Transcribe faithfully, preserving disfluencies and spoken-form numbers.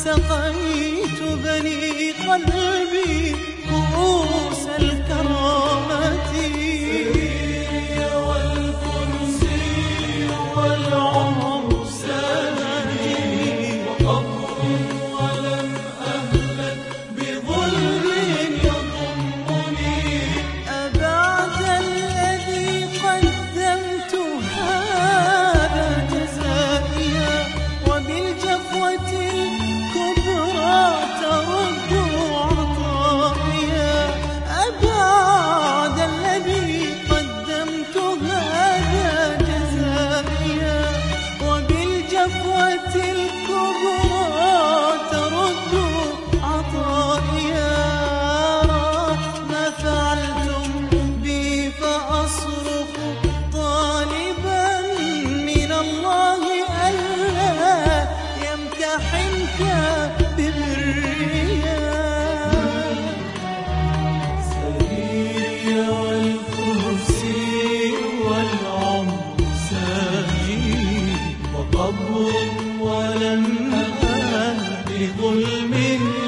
سقيت بني قلبي كؤوس الكرامة. والكرسي والعمر ساجدي وقبر ولم أهلك بظلم يضمني. أبعد الذي قدمت هذا جزائيا وبالجفوة الكبرى ترد عطائيا. أبعد الذي قدمت هذا جزائيا وبالجفوة الكبرى ترد عطائيا. ما فعلتم بي فأصرخ طالبا من الله ألا يمتحنك ببرية. سريري والكرسي والعمر ساجي وقبر ولم أهل بظلم